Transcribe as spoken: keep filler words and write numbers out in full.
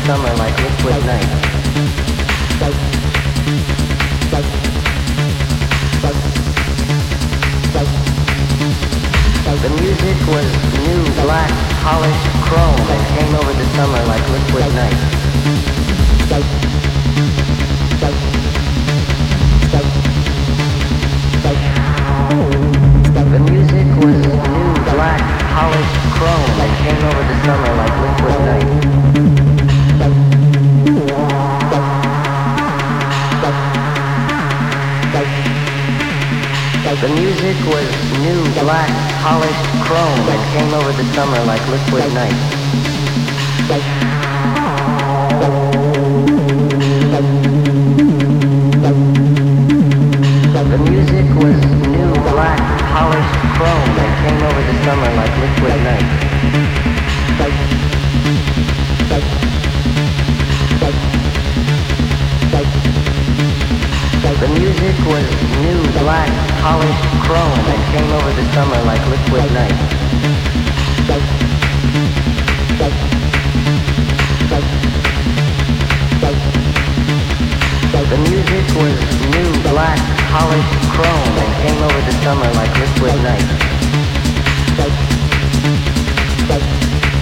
summer like liquid night. The music was new, black, polished chrome that came over the summer like liquid night. The music was new, black, polished chrome that came over the summer like liquid night. The music was new, black, polished chrome that came over the summer like liquid night. The music was new, black, polished chrome that came over the summer like liquid night.